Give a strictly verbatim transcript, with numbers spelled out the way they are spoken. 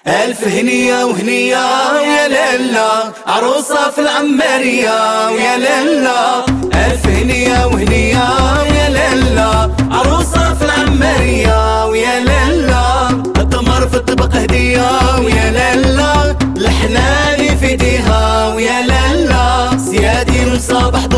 ألف هنية وهنية ويا ليلى عروسة في العمارية ويا ليلى. ألف هنية وهنية ويا ليلى عروسة في العمارية ويا ليلى. التمر في الطبق هدية ويا ليلى، الحنان في ايديها ويا ليلى. سيادي من صباح